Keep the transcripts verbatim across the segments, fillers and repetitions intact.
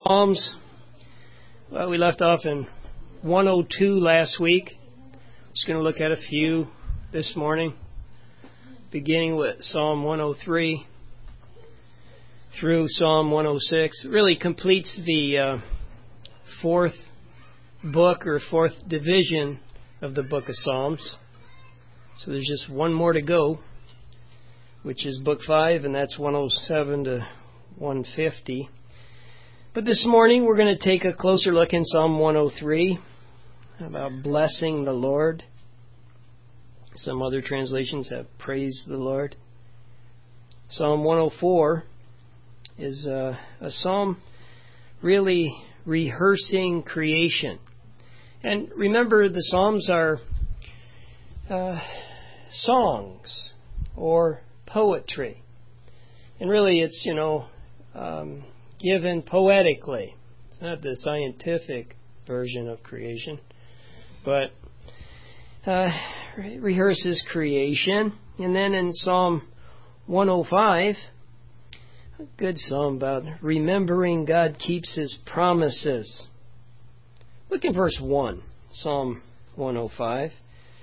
Psalms. Well, we left off in one oh two last week. Just going to look at a few this morning, beginning with Psalm one oh three through Psalm one oh six. It really completes the uh, fourth book or fourth division of the book of Psalms. So there's just one more to go, which is book five, and that's one oh seven to one fifty. But this morning we're going to take a closer look in Psalm one oh three about blessing the Lord. Some other translations have praised the Lord. Psalm one oh four is a, a psalm really rehearsing creation. And remember, the Psalms are uh, songs or poetry. And really it's, you know, um, given poetically. It's not the scientific version of creation, but uh, rehearses creation. And then in Psalm one oh five, a good psalm about remembering God keeps His promises. Look in verse one, Psalm one oh five.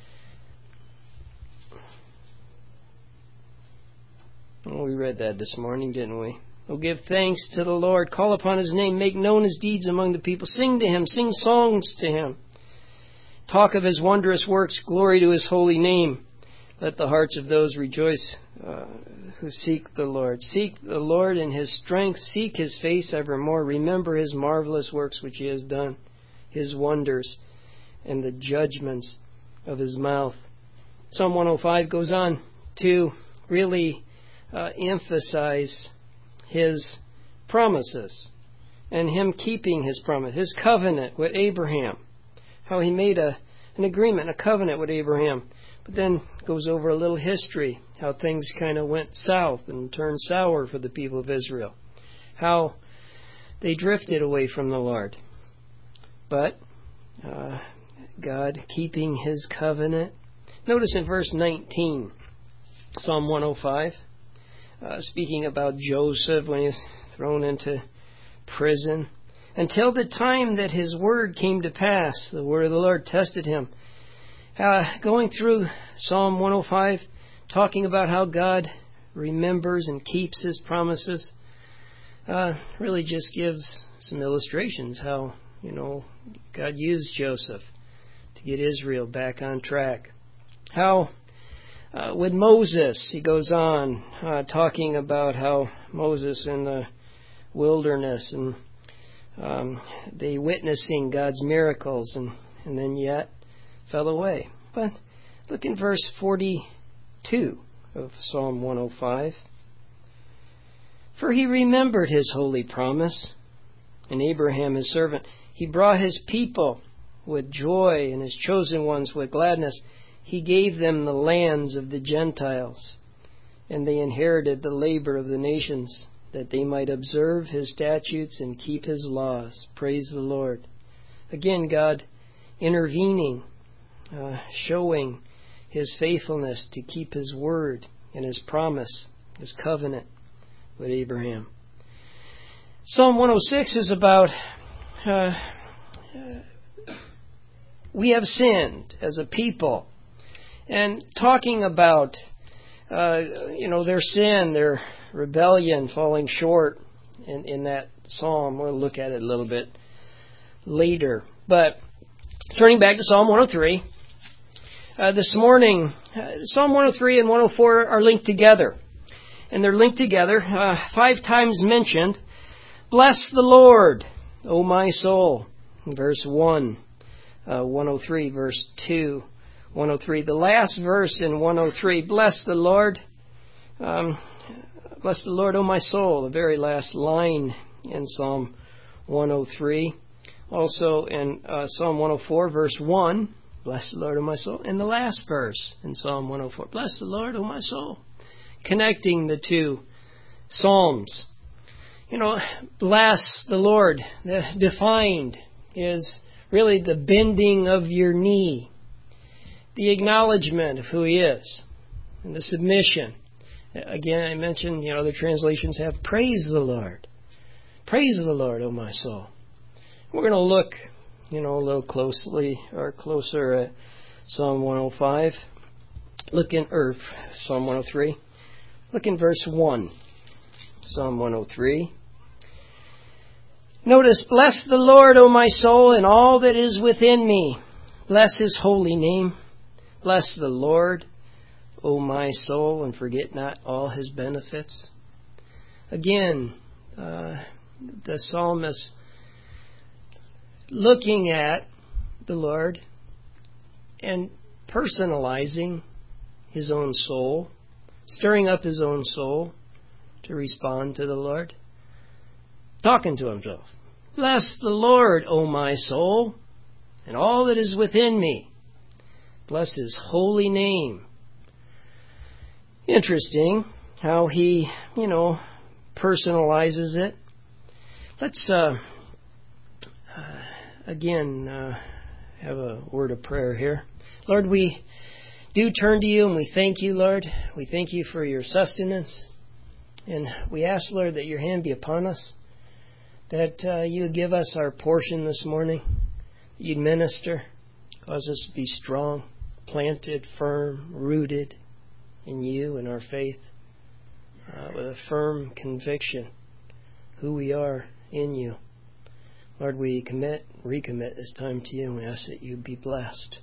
Oh, we read that this morning, didn't we? Oh, give thanks to the Lord. Call upon His name. Make known His deeds among the people. Sing to Him. Sing songs to Him. Talk of His wondrous works. Glory to His holy name. Let the hearts of those rejoice uh, who seek the Lord. Seek the Lord in His strength. Seek His face evermore. Remember His marvelous works which He has done, His wonders, and the judgments of His mouth. Psalm one oh five goes on to really uh, emphasize His promises and Him keeping His promise, His covenant with Abraham, how He made a an agreement, a covenant with Abraham, but then goes over a little history, how things kind of went south and turned sour for the people of Israel, how they drifted away from the Lord. But uh, God keeping His covenant. Notice in verse nineteen, Psalm one oh five, Uh, speaking about Joseph when he was thrown into prison. Until the time that his word came to pass, the word of the Lord tested him. Uh, going through Psalm one oh five, talking about how God remembers and keeps His promises, uh, really just gives some illustrations how, you know, God used Joseph to get Israel back on track. How Uh, with Moses, he goes on uh, talking about how Moses in the wilderness and um, they witnessing God's miracles and, and then yet fell away. But look in verse forty-two of Psalm one oh five. For He remembered His holy promise, and Abraham His servant. He brought His people with joy and His chosen ones with gladness. He gave them the lands of the Gentiles, and they inherited the labor of the nations, that they might observe His statutes and keep His laws. Praise the Lord. Again, God intervening, uh, showing His faithfulness to keep His word and His promise, His covenant with Abraham. Psalm one oh six is about uh, we have sinned as a people. And talking about, uh, you know, their sin, their rebellion, falling short in, in that psalm. We'll look at it a little bit later. But turning back to Psalm one oh three, uh, this morning, uh, Psalm one oh three and one oh four are linked together. And they're linked together, uh, five times mentioned. Bless the Lord, O my soul, verse one, uh, one oh three, verse two. one oh three. The last verse in one oh three, bless the Lord. Um, bless the Lord, O my soul. The very last line in Psalm one oh three. Also in uh, Psalm one oh four, verse one, bless the Lord, O my soul. And the last verse in Psalm one oh four, bless the Lord, O my soul. Connecting the two Psalms. You know, bless the Lord, the defined, is really the bending of your knee. The acknowledgement of who He is, and the submission. Again, I mentioned, you know, the translations have praise the Lord. Praise the Lord, O my soul. We're going to look, you know, a little closely or closer at Psalm one oh five. Look in, or Psalm one oh three. Look in verse one. Psalm one oh three. Notice, bless the Lord, O my soul, and all that is within me. Bless His holy name. Bless the Lord, O my soul, and forget not all His benefits. Again, uh, the psalmist looking at the Lord and personalizing his own soul, stirring up his own soul to respond to the Lord, talking to himself. Bless the Lord, O my soul, and all that is within me. Bless His holy name. Interesting how he, you know, personalizes it. Let's, uh, uh, again, uh, have a word of prayer here. Lord, we do turn to You and we thank You, Lord. We thank You for Your sustenance. And we ask, Lord, that Your hand be upon us, that uh, You would give us our portion this morning, that You'd minister, cause us to be strong, planted, firm, rooted in You and our faith, uh, with a firm conviction who we are in You. Lord, we commit, recommit this time to You, and we ask that You be blessed.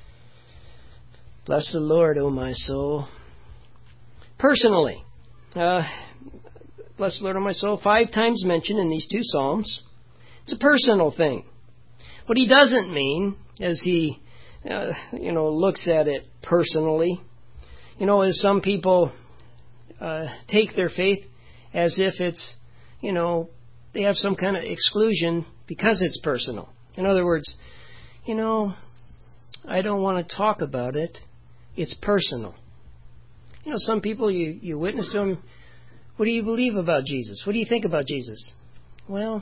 Bless the Lord, O my soul. Personally, uh, bless the Lord, O my soul, five times mentioned in these two Psalms. It's a personal thing. What he doesn't mean, as he, uh, you know, looks at it personally, you know, as some people uh, take their faith as if it's, you know, they have some kind of exclusion because it's personal. In other words, you know, I don't want to talk about it. It's personal. You know, some people, you, you witness to them, what do you believe about Jesus? What do you think about Jesus? Well,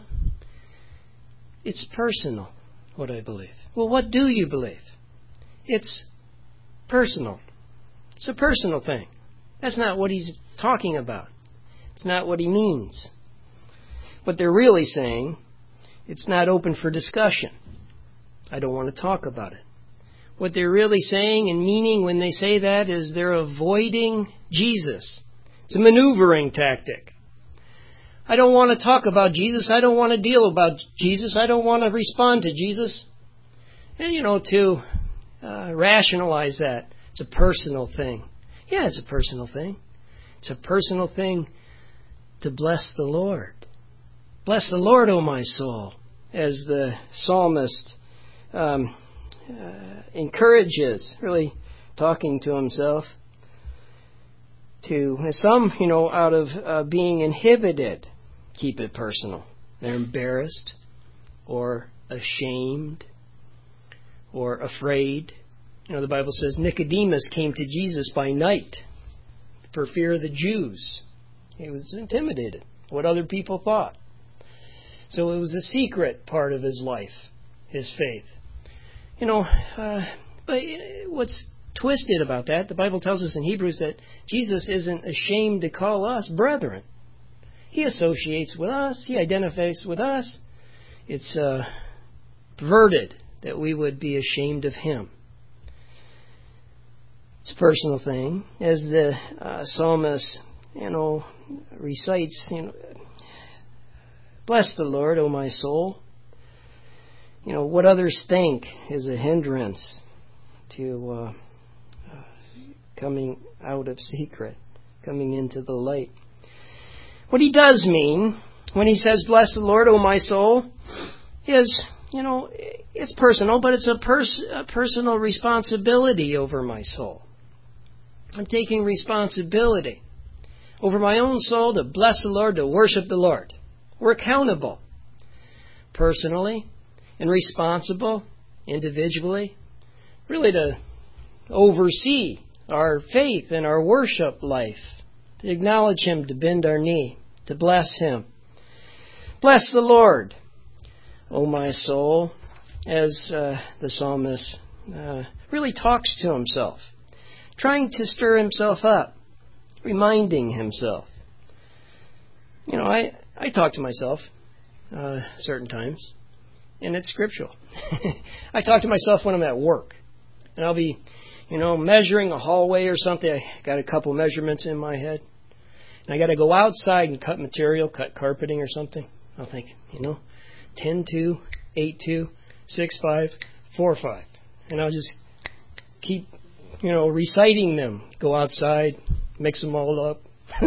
it's personal, what I believe. Well, what do you believe? It's personal. It's a personal thing. That's not what he's talking about. It's not what he means. What they're really saying, it's not open for discussion. I don't want to talk about it. What they're really saying and meaning when they say that is they're avoiding Jesus. It's a maneuvering tactic. I don't want to talk about Jesus. I don't want to deal about Jesus. I don't want to respond to Jesus. And, you know, to uh, rationalize that, it's a personal thing. Yeah, it's a personal thing. It's a personal thing to bless the Lord. Bless the Lord, O my soul, as the psalmist um, uh, encourages, really talking to himself. To some, you know, out of uh, being inhibited, keep it personal. They're embarrassed or ashamed or afraid. You know, the Bible says Nicodemus came to Jesus by night for fear of the Jews. He was intimidated, what other people thought. So it was a secret part of his life, his faith. You know, uh, but what's twisted about that, the Bible tells us in Hebrews that Jesus isn't ashamed to call us brethren. He associates with us. He identifies with us. It's uh, perverted that we would be ashamed of Him. It's a personal thing. As the uh, psalmist, you know, recites, you know, bless the Lord, O my soul. You know, what others think is a hindrance to uh, coming out of secret, coming into the light. What he does mean when he says, bless the Lord, O my soul, is, you know, it's personal, but it's a, pers- a personal responsibility over my soul. I'm taking responsibility over my own soul to bless the Lord, to worship the Lord. We're accountable personally and responsible individually, really to oversee our faith and our worship life, to acknowledge Him, to bend our knee, to bless Him. Bless the Lord, O my soul, as uh, the psalmist uh, really talks to himself, trying to stir himself up, reminding himself. You know, I, I talk to myself uh, certain times, and it's scriptural. I talk to myself when I'm at work, and I'll be, you know, measuring a hallway or something. I got a couple measurements in my head, and I got to go outside and cut material, cut carpeting or something. I'll think, you know, ten two, eight two, six five, four five, and I'll just keep, you know, reciting them. Go outside, mix them all up.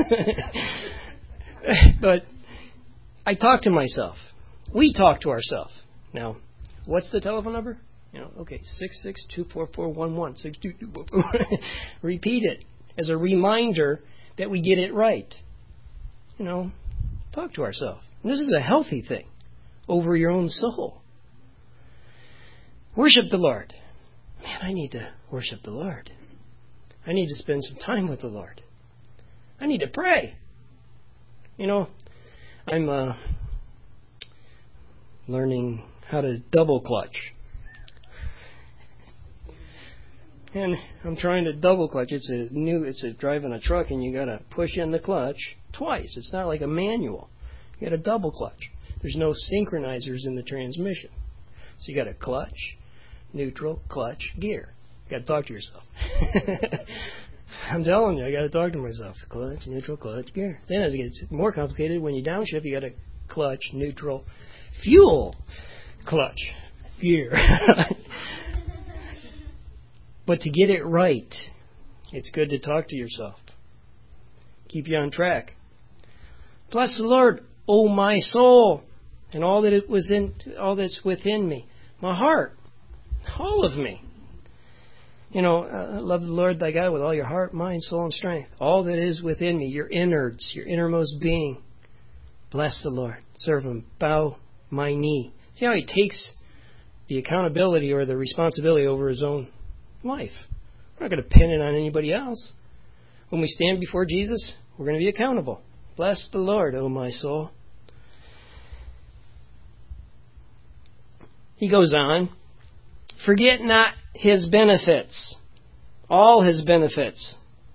But I talk to myself. We talk to ourselves. Now, what's the telephone number? You know, okay, six six two four four one one six two two four four. Repeat it as a reminder that we get it right. You know, talk to ourselves. And this is a healthy thing over your own soul. Worship the Lord. Man, I need to worship the Lord. I need to spend some time with the Lord. I need to pray. You know, I'm uh, learning how to double clutch. And I'm trying to double clutch. It's a new, it's a driving a truck, and you got to push in the clutch twice. It's not like a manual. You got to double clutch. There's no synchronizers in the transmission. So you got to clutch, neutral, clutch, gear. You got to talk to yourself. I'm telling you, I got to talk to myself. Clutch, neutral, clutch, gear. Then as it gets more complicated, when you downshift, you got to clutch, neutral, fuel, clutch, gear. But to get it right, it's good to talk to yourself. Keep you on track. Bless the Lord, O my soul, and all that it was in, all that's within me, my heart, all of me. You know, uh, love the Lord thy God with all your heart, mind, soul, and strength. All that is within me, your innards, your innermost being. Bless the Lord. Serve Him. Bow my knee. See how He takes the accountability or the responsibility over His own life. We're not going to pin it on anybody else. When we stand before Jesus, we're going to be accountable. Bless the Lord, O my soul. He goes on. Forget not His benefits, all His benefits.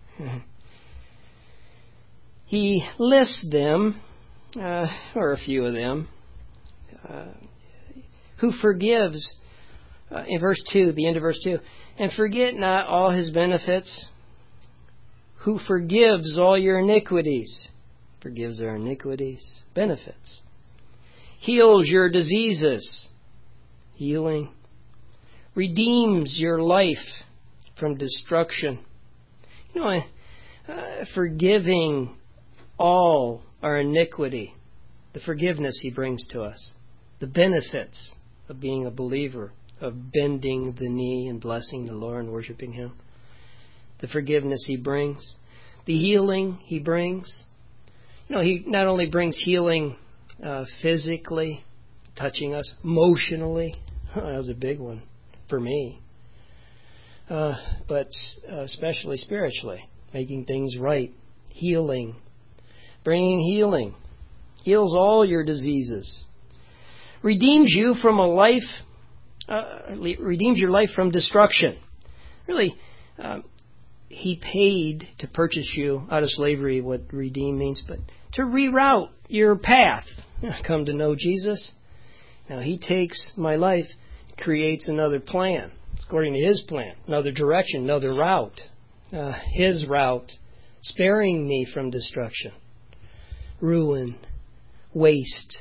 He lists them, uh, or a few of them. Uh, who forgives, uh, in verse two, the end of verse two, and forget not all His benefits, who forgives all your iniquities, forgives our iniquities, benefits, heals your diseases, healing, redeems your life from destruction. You know, uh, forgiving all our iniquity, the forgiveness He brings to us, the benefits of being a believer, of bending the knee and blessing the Lord and worshiping Him, the forgiveness He brings, the healing He brings. You know, He not only brings healing uh, physically, touching us, emotionally. Oh, that was a big one for me. Uh, but uh, especially spiritually, making things right, healing, bringing healing, heals all your diseases, redeems you from a life, uh, redeems your life from destruction. Really, uh, He paid to purchase you out of slavery, what redeem means, but to reroute your path. Come to know Jesus. Now He takes my life, creates another plan. It's according to His plan, another direction, another route. Uh, His route, sparing me from destruction, ruin, waste.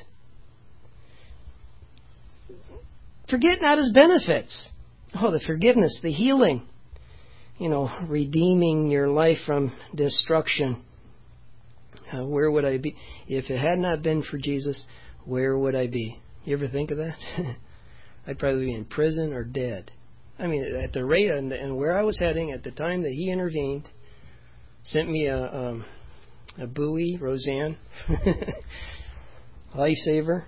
Forget not His benefits. Oh, the forgiveness, the healing. You know, redeeming your life from destruction. Uh, where would I be? If it had not been for Jesus, where would I be? You ever think of that? I'd probably be in prison or dead. I mean, at the rate and, and where I was heading at the time that He intervened, sent me a, um, a buoy, Roseanne, lifesaver.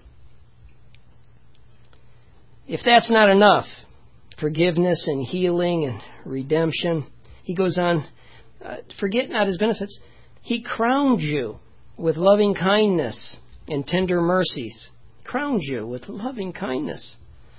If that's not enough, forgiveness and healing and redemption, He goes on, uh, forget not His benefits. He crowned you with loving kindness and tender mercies. Crowned you with loving kindness.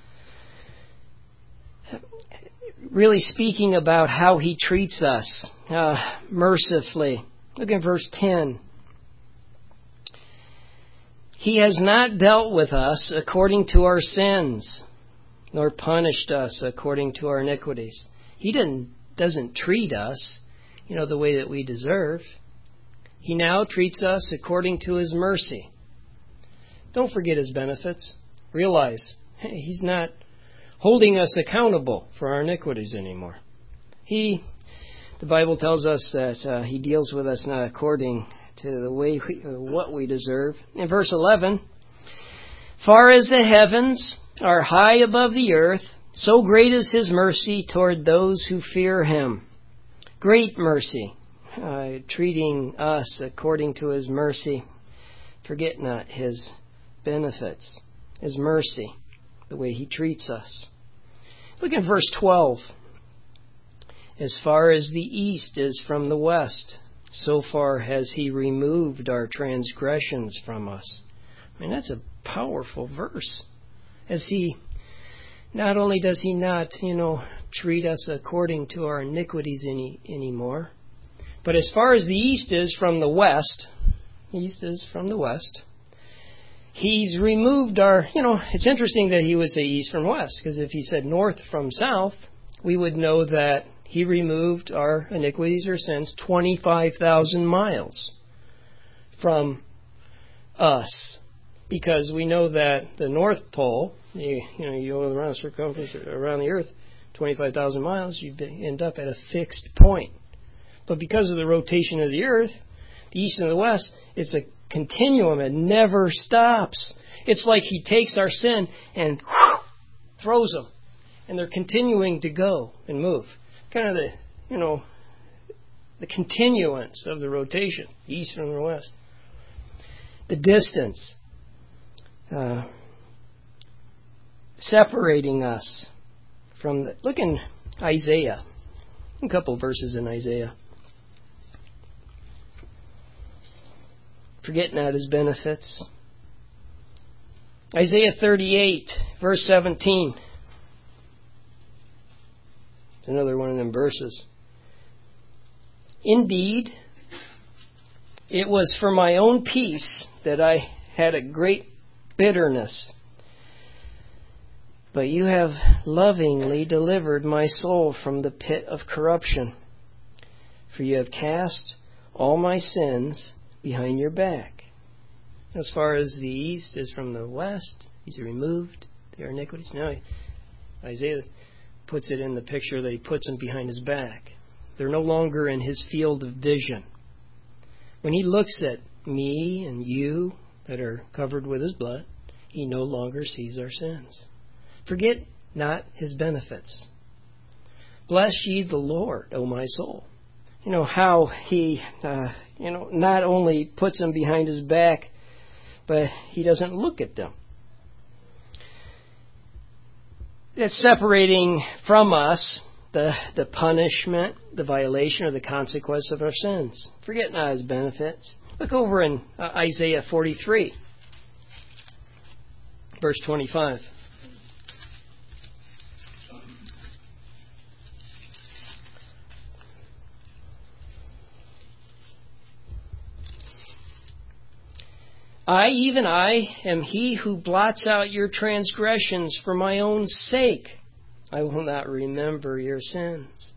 Really speaking about how He treats us uh, mercifully. Look at verse ten. He has not dealt with us according to our sins, nor punished us according to our iniquities. He didn't, doesn't treat us, you know, the way that we deserve. He now treats us according to His mercy. Don't forget His benefits. Realize hey, He's not holding us accountable for our iniquities anymore. He, the Bible tells us that uh, He deals with us not according to the way we, uh, what we deserve. In verse eleven, far as the heavens are high above the earth, so great is His mercy toward those who fear Him. Great mercy, uh, treating us according to His mercy. Forget not His benefits, His mercy, the way He treats us. Look at verse twelve. As far as the east is from the west, so far has He removed our transgressions from us. I mean, that's a powerful verse. As He, not only does He not, you know, treat us according to our iniquities any anymore, but as far as the east is from the west, east is from the west, He's removed our, you know, it's interesting that He would say east from west, because if He said north from south, we would know that He removed our iniquities or sins twenty-five thousand miles from us. Because we know that the North Pole, you, you know, you go around the circumference around the Earth, twenty-five thousand miles, you end up at a fixed point. But because of the rotation of the Earth, the east and the west, it's a continuum. It never stops. It's like He takes our sin and whoosh, throws them. And they're continuing to go and move. Kind of the, you know, the continuance of the rotation, east from the west. The distance. Uh, separating us from the... Look in Isaiah. A couple of verses in Isaiah. Forget not His benefits. Isaiah thirty-eight, verse seventeen. It's another one of them verses. Indeed, it was for my own peace that I had a great bitterness. But you have lovingly delivered my soul from the pit of corruption. For you have cast all my sins behind your back. As far as the east is from the west, He's removed their iniquities. Now, Isaiah puts it in the picture that He puts them behind His back. They're no longer in His field of vision. When He looks at me and you that are covered with His blood, He no longer sees our sins. Forget not His benefits. Bless ye the Lord, O my soul. You know how He, uh, you know, not only puts them behind His back, but He doesn't look at them. It's separating from us the the punishment, the violation, or the consequence of our sins. Forget not His benefits. Look over in uh, Isaiah forty-three, verse twenty-five. I, even I, am He who blots out your transgressions for my own sake. I will not remember your sins.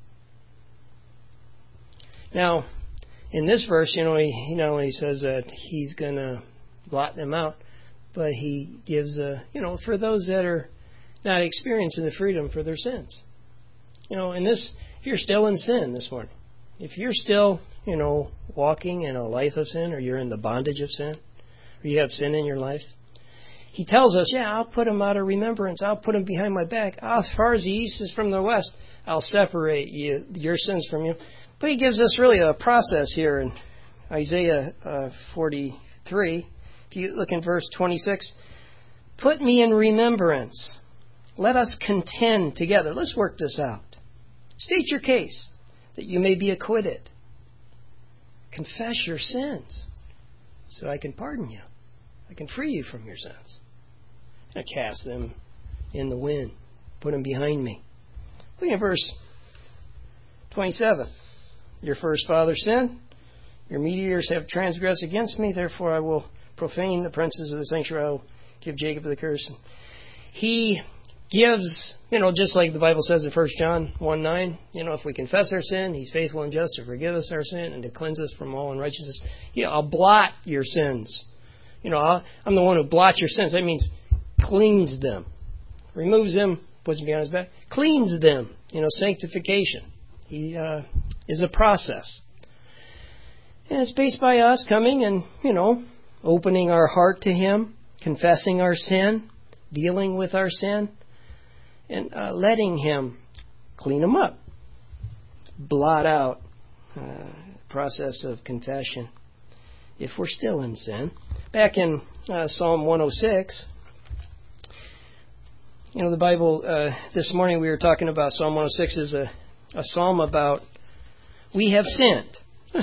Now, in this verse, you know, he, he not only says that He's going to blot them out, but He gives a, you know, for those that are not experiencing the freedom for their sins. You know, in this, if you're still in sin this morning, if you're still, you know, walking in a life of sin, or you're in the bondage of sin, or you have sin in your life, He tells us, yeah, I'll put them out of remembrance. I'll put them behind my back. As far as the east is from the west, I'll separate you, your sins from you. But He gives us really a process here in Isaiah uh, forty-three. If you look in verse twenty-six, put me in remembrance. Let us contend together. Let's work this out. State your case that you may be acquitted. Confess your sins so I can pardon you. I can free you from your sins. I cast them in the wind. Put them behind me. Look at verse twenty-seven. Your first father sinned. Your mediators have transgressed against me. Therefore I will profane the princes of the sanctuary, I will give Jacob the curse. He gives, you know, just like the Bible says in First John one nine, you know, if we confess our sin, He's faithful and just to forgive us our sin and to cleanse us from all unrighteousness. Yeah, I'll blot your sins. You know, I'll, I'm the one who blots your sins. That means cleans them. Removes them, puts them behind His back. Cleans them. You know, sanctification. He uh, is a process. And it's based by us coming and, you know, opening our heart to Him, confessing our sin, dealing with our sin, and uh, letting Him clean them up. Blot out uh, process of confession if we're still in sin. Back in uh, Psalm one oh six, you know, the Bible, uh, this morning we were talking about Psalm one oh six is a, a psalm about we have sinned.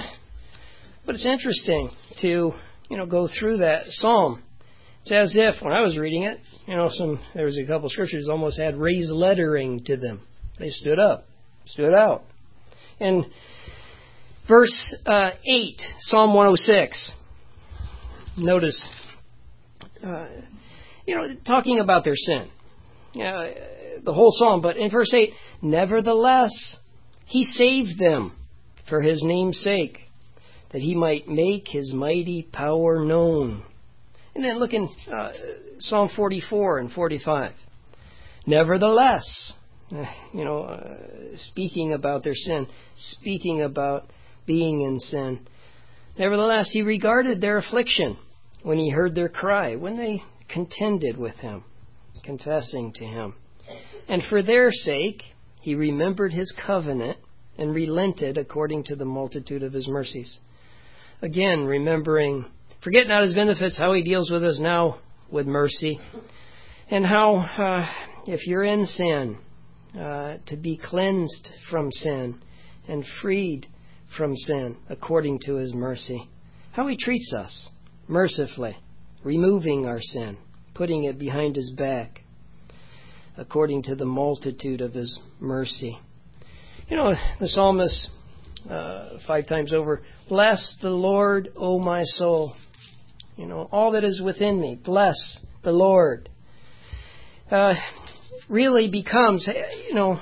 But it's interesting to, you know, go through that psalm. It's as if, when I was reading it, you know, some there was a couple of scriptures almost had raised lettering to them. They stood up, stood out. And verse uh, eight, Psalm one oh six, notice, uh, you know, talking about their sin. Uh, the whole psalm, but in verse eight, nevertheless, He saved them for His name's sake, that He might make His mighty power known. And then look in uh, Psalm forty-four and forty-five. Nevertheless, uh, you know, uh, speaking about their sin, speaking about being in sin. Nevertheless, He regarded their affliction when He heard their cry, when they contended with Him, confessing to Him. And for their sake, He remembered His covenant and relented according to the multitude of His mercies. Again, remembering, forget not His benefits, how He deals with us now with mercy, and how, uh, if you're in sin, uh, to be cleansed from sin and freed from sin according to His mercy. How He treats us mercifully, removing our sin, putting it behind His back according to the multitude of His mercy. You know, the psalmist, uh, five times over, bless the Lord, O my soul. You know, all that is within me, bless the Lord. Uh, really becomes, you know,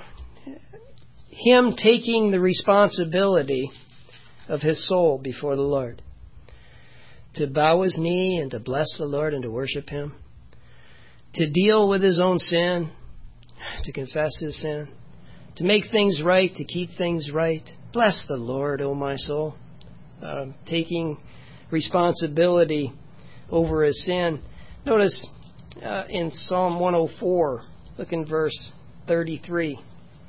Him taking the responsibility of His soul before the Lord. To bow His knee and to bless the Lord and to worship Him. To deal with His own sin, to confess His sin. To make things right, to keep things right. Bless the Lord, O my soul. Uh, taking responsibility over his sin. Notice uh, in Psalm one oh four, look in verse thirty-three.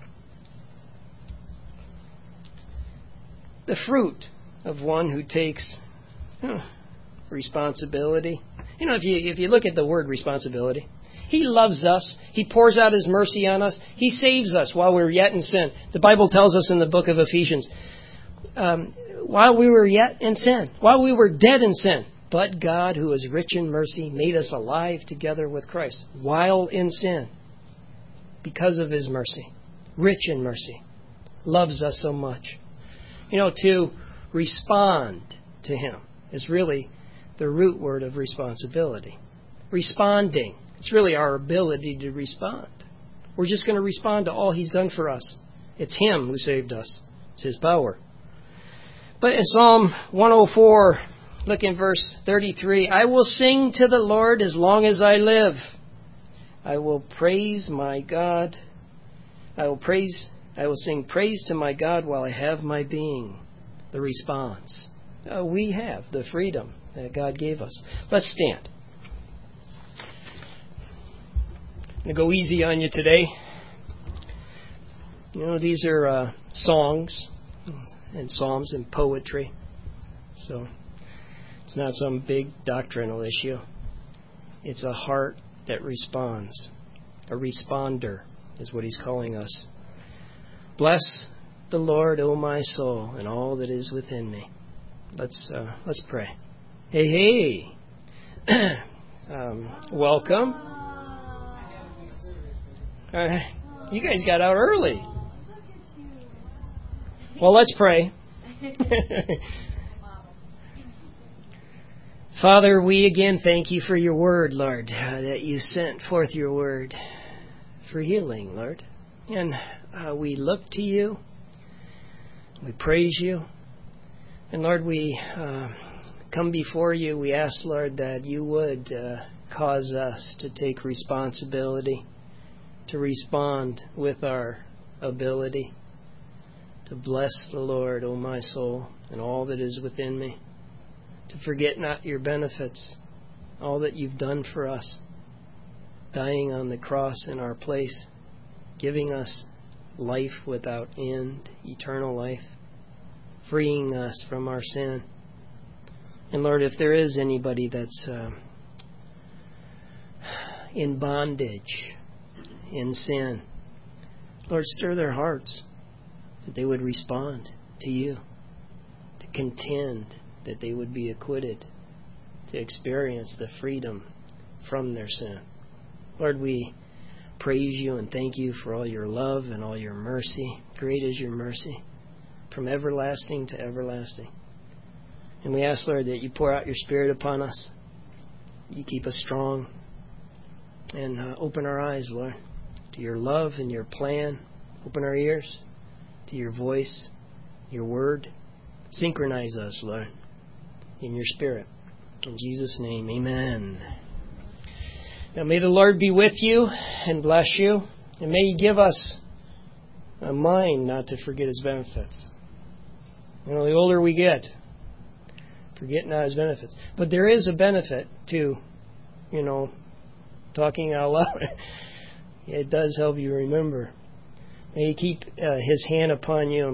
The fruit of one who takes uh, responsibility. You know, if you if you look at the word responsibility, He loves us. He pours out His mercy on us. He saves us while we're yet in sin. The Bible tells us in the book of Ephesians, um, while we were yet in sin, while we were dead in sin, but God, who is rich in mercy, made us alive together with Christ while in sin because of His mercy. Rich in mercy. Loves us so much. You know, to respond to Him is really the root word of responsibility. Responding. It's really our ability to respond. We're just going to respond to all He's done for us. It's Him who saved us. It's His power. But in Psalm one oh four, look in verse thirty-three. I will sing to the Lord as long as I live. I will praise my God. I will praise, I will sing praise to my God while I have my being. The response. Uh, we have the freedom that God gave us. Let's stand. I'm going to go easy on you today. You know, these are uh, songs and psalms and poetry. So it's not some big doctrinal issue. It's a heart that responds. A responder is what He's calling us. Bless the Lord, O my soul, and all that is within me. Let's uh, let's pray. Hey, hey. um, welcome. Uh, you guys got out early. Well, let's pray. Father, we again thank you for your word, Lord, uh, that you sent forth your word for healing, Lord. And uh, we look to you. We praise you. And Lord, we uh, come before you. We ask, Lord, that you would uh, cause us to take responsibility, to respond with our ability, to bless the Lord, O my soul, and all that is within me, to forget not your benefits, all that you've done for us, dying on the cross in our place, giving us life without end, eternal life, freeing us from our sin. And Lord, if there is anybody that's uh, in bondage, in sin, Lord, stir their hearts that they would respond to you, to contend, that they would be acquitted, to experience the freedom from their sin. Lord, we praise you and thank you for all your love and all your mercy. Great is your mercy, from everlasting to everlasting. And we ask, Lord, that you pour out your Spirit upon us. You keep us strong. And uh, open our eyes, Lord, to your love and your plan. Open our ears to your voice, your word. Synchronize us, Lord, in your Spirit. In Jesus' name, amen. Now may the Lord be with you and bless you. And may He give us a mind not to forget His benefits. You know, the older we get, forget not His benefits. But there is a benefit to, you know, talking out loud. It does help you remember. May He keep uh, His hand upon you.